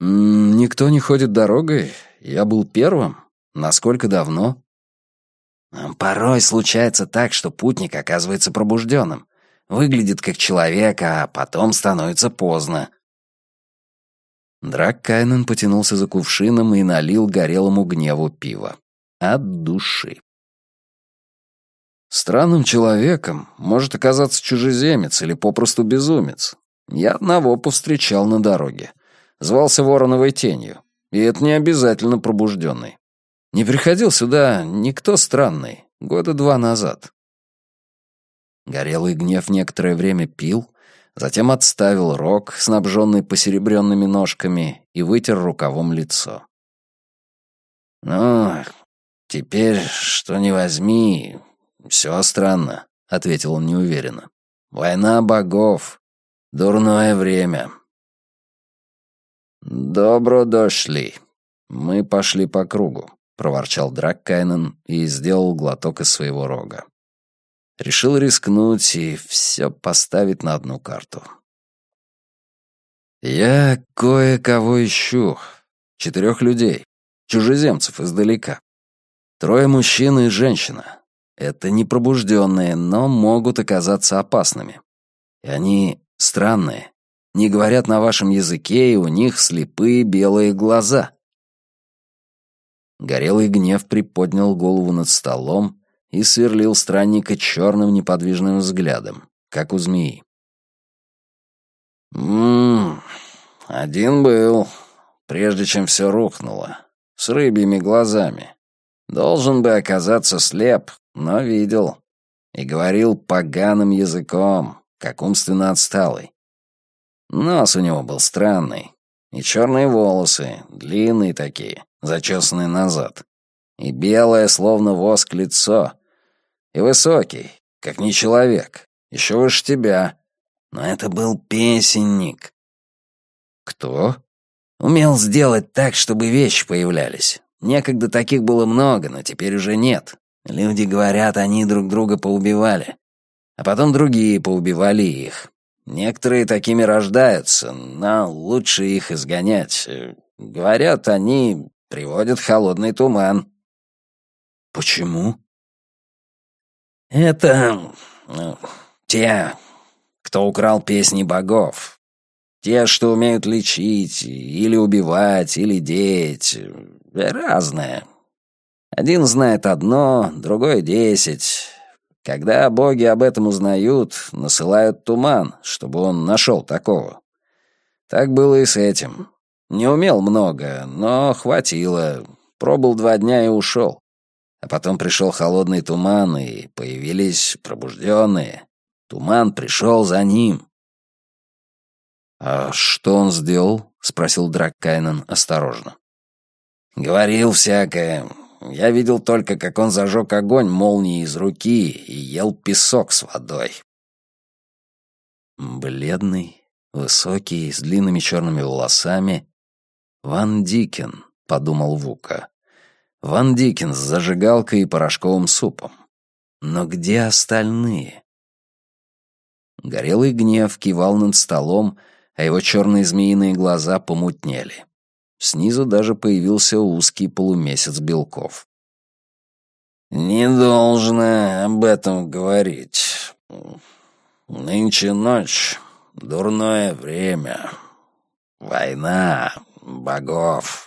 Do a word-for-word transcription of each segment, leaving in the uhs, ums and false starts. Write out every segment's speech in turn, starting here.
М, «Никто не ходит дорогой. Я был первым. Насколько давно?» Порой случается так, что путник оказывается пробужденным. Выглядит как человек, а потом становится поздно. Драккайнен потянулся за кувшином и налил горелому гневу пива. От души. Странным человеком может оказаться чужеземец или попросту безумец. Я одного повстречал на дороге. Звался Вороновой тенью. И это не обязательно пробужденный. Не приходил сюда никто странный. Года два назад. Горелый гнев некоторое время пил, затем отставил рог, снабженный посеребренными ножками, и вытер рукавом лицо. «Ну, теперь, что ни возьми, все странно», — ответил он неуверенно. «Война богов. Дурное время». «Добро дошли. Мы пошли по кругу», — проворчал Драккайнен и сделал глоток из своего рога. Решил рискнуть и все поставить на одну карту. «Я кое-кого ищу. Четырех людей. Чужеземцев издалека. Трое мужчин и женщина. Это не пробужденные, но могут оказаться опасными. И они странные. Не говорят на вашем языке, и у них слепые белые глаза». Горелый гнев приподнял голову над столом и сверлил странника черным неподвижным взглядом, как у змеи. «Ммм, один был, прежде чем все рухнуло, с рыбьими глазами. Должен бы оказаться слеп, но видел. И говорил поганым языком, как умственно отсталый. Нос у него был странный, и черные волосы, длинные такие, зачесанные назад, и белое, словно воск, лицо, и высокий, как не человек, еще выше тебя. Но это был песенник». «Кто?» «Умел сделать так, чтобы вещи появлялись. Некогда таких было много, но теперь уже нет. Люди говорят, они друг друга поубивали. А потом другие поубивали их. Некоторые такими рождаются, но лучше их изгонять. Говорят, они приводят холодный туман». «Почему?» «Это... ну, те, кто украл песни богов. Те, что умеют лечить, или убивать, или деять. Разное. Один знает одно, другой — десять. Когда боги об этом узнают, насылают туман, чтобы он нашел такого. Так было и с этим. Не умел много, но хватило. Пробыл два дня и ушел. А потом пришел холодный туман, и появились пробужденные. Туман пришел за ним». «А что он сделал?» — спросил Драккайнен осторожно. «Говорил всякое. Я видел только, как он зажег огонь молнией из руки и ел песок с водой». Бледный, высокий, с длинными черными волосами. «Ван Дикен», — подумал Вука. «Ван Дикен с зажигалкой и порошковым супом. Но где остальные?» Горелый гнев кивал над столом, а его черные змеиные глаза помутнели. Снизу даже появился узкий полумесяц белков. «Не должно об этом говорить. Нынче ночь, дурное время, война богов».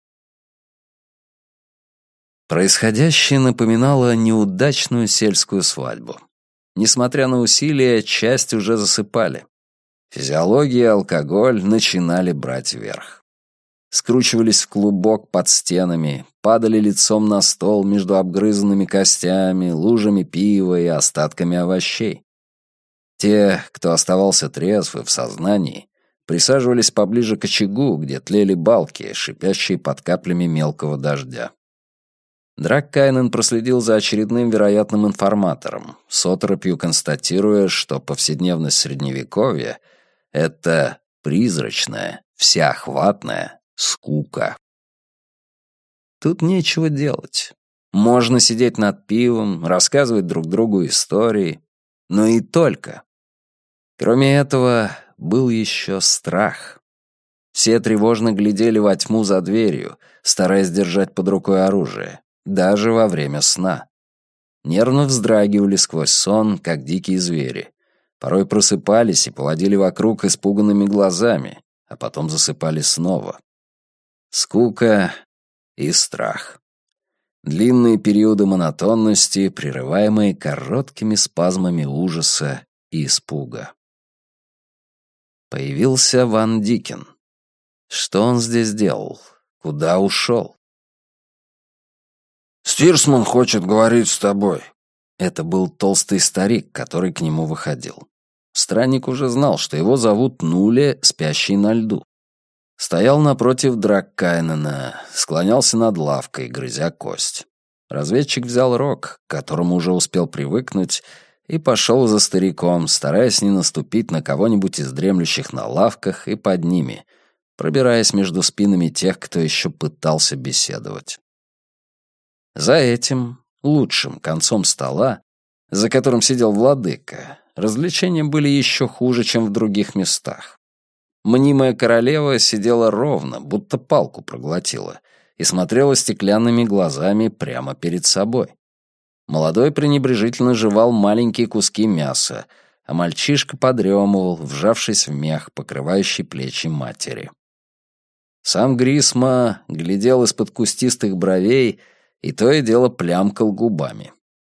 Происходящее напоминало неудачную сельскую свадьбу. Несмотря на усилия, часть уже засыпали. Физиология и алкоголь начинали брать верх. Скручивались в клубок под стенами, падали лицом на стол между обгрызанными костями, лужами пива и остатками овощей. Те, кто оставался трезв и в сознании, присаживались поближе к очагу, где тлели балки, шипящие под каплями мелкого дождя. Драккайнен проследил за очередным вероятным информатором, с оторопью констатируя, что повседневность Средневековья — это призрачная, всеохватная скука. Тут нечего делать. Можно сидеть над пивом, рассказывать друг другу истории, но и только. Кроме этого, был еще страх. Все тревожно глядели во тьму за дверью, стараясь держать под рукой оружие, даже во время сна. Нервно вздрагивали сквозь сон, как дикие звери. Порой просыпались и поводили вокруг испуганными глазами, а потом засыпали снова. Скука и страх. Длинные периоды монотонности, прерываемые короткими спазмами ужаса и испуга. Появился Ван Дикен. Что он здесь делал? Куда ушел? «Стирсман хочет говорить с тобой». Это был толстый старик, который к нему выходил. Странник уже знал, что его зовут Нуле, спящий на льду. Стоял напротив Драккайнена, склонялся над лавкой, грызя кость. Разведчик взял рог, к которому уже успел привыкнуть, и пошел за стариком, стараясь не наступить на кого-нибудь из дремлющих на лавках и под ними, пробираясь между спинами тех, кто еще пытался беседовать. За этим, лучшим концом стола, за которым сидел владыка, развлечения были еще хуже, чем в других местах. Мнимая королева сидела ровно, будто палку проглотила, и смотрела стеклянными глазами прямо перед собой. Молодой пренебрежительно жевал маленькие куски мяса, а мальчишка подремывал, вжавшись в мех, покрывающий плечи матери. Сам Грисма глядел из-под кустистых бровей и то и дело плямкал губами.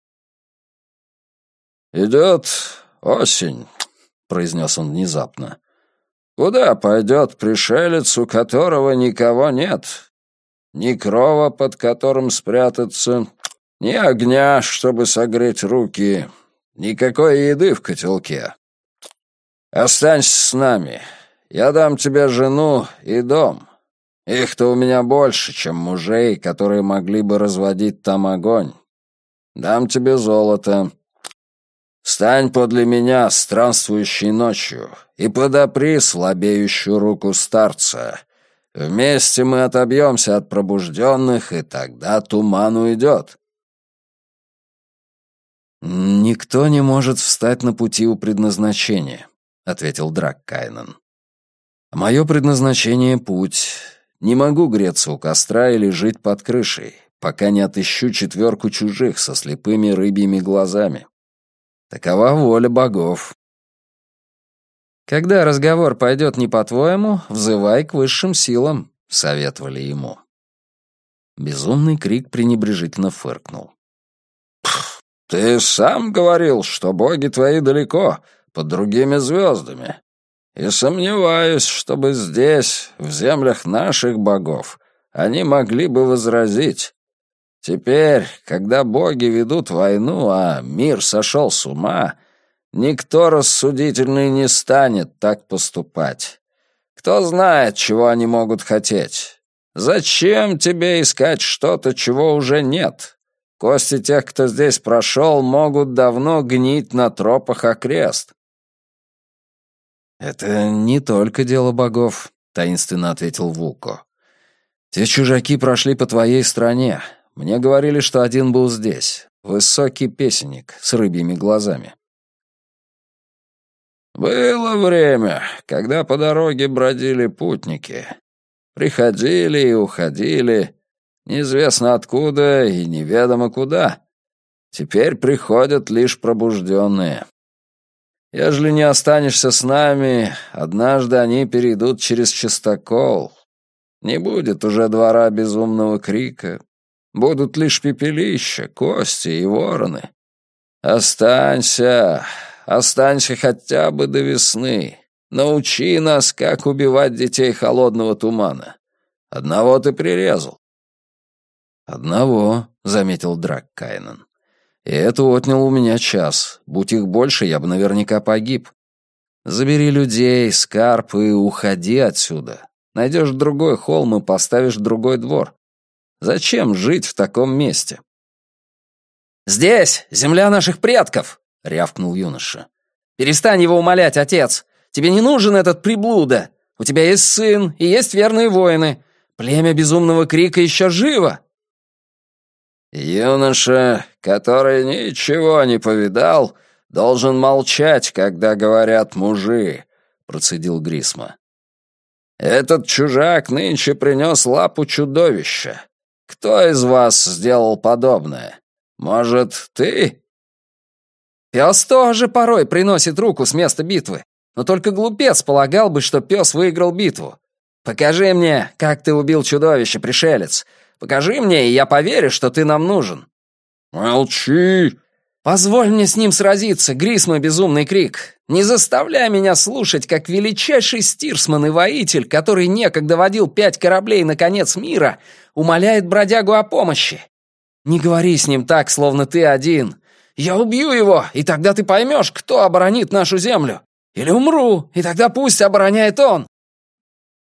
«Идет осень», — произнес он внезапно. «Куда пойдет пришелец, у которого никого нет? Ни крова, под которым спрятаться, ни огня, чтобы согреть руки, никакой еды в котелке. Останься с нами, я дам тебе жену и дом. Их-то у меня больше, чем мужей, которые могли бы разводить там огонь. Дам тебе золото. Стань подле меня, странствующей ночью, и подопри слабеющую руку старца. Вместе мы отобьемся от пробужденных, и тогда туман уйдет». «Никто не может встать на пути у предназначения», — ответил Драккайнен. «Мое предназначение — путь. Не могу греться у костра или жить под крышей, пока не отыщу четверку чужих со слепыми рыбьими глазами. Такова воля богов. Когда разговор пойдет не по-твоему, взывай к высшим силам», — советовали ему. Безумный крик пренебрежительно фыркнул. «Ты сам говорил, что боги твои далеко, под другими звездами. И сомневаюсь, чтобы здесь, в землях наших богов, они могли бы возразить. Теперь, когда боги ведут войну, а мир сошел с ума, никто рассудительный не станет так поступать. Кто знает, чего они могут хотеть? Зачем тебе искать что-то, чего уже нет? Кости тех, кто здесь прошел, могут давно гнить на тропах окрест». «Это не только дело богов», — таинственно ответил Вулко. «Те чужаки прошли по твоей стране. Мне говорили, что один был здесь. Высокий песенник с рыбьими глазами». «Было время, когда по дороге бродили путники. Приходили и уходили, неизвестно откуда и неведомо куда. Теперь приходят лишь пробужденные. Ежели не останешься с нами, однажды они перейдут через чистокол. Не будет уже двора безумного крика. Будут лишь пепелища, кости и вороны. Останься, останься хотя бы до весны. Научи нас, как убивать детей холодного тумана. Одного ты прирезал». «Одного», — заметил Драккайнен. «И это отнял у меня час. Будь их больше, я бы наверняка погиб. Забери людей, скарб и уходи отсюда. Найдешь другой холм и поставишь другой двор. Зачем жить в таком месте?» «Здесь земля наших предков!» — рявкнул юноша. «Перестань его умолять, отец! Тебе не нужен этот приблуда! У тебя есть сын и есть верные воины! Племя безумного крика еще живо!» «Юноша, который ничего не повидал, должен молчать, когда говорят мужи», — процедил Грисма. Этот чужак нынче принес лапу чудовища. Кто из вас сделал подобное? Может, ты?» «Пес тоже порой приносит руку с места битвы, но только глупец полагал бы, что пес выиграл битву. Покажи мне, как ты убил чудовище, пришелец. Покажи мне, и я поверю, что ты нам нужен». «Молчи!» «Позволь мне с ним сразиться, Грис мой безумный крик. Не заставляй меня слушать, как величайший стирсман и воитель, который некогда водил пять кораблей на конец мира, умоляет бродягу о помощи. Не говори с ним так, словно ты один. Я убью его, и тогда ты поймешь, кто оборонит нашу землю. Или умру, и тогда пусть обороняет он».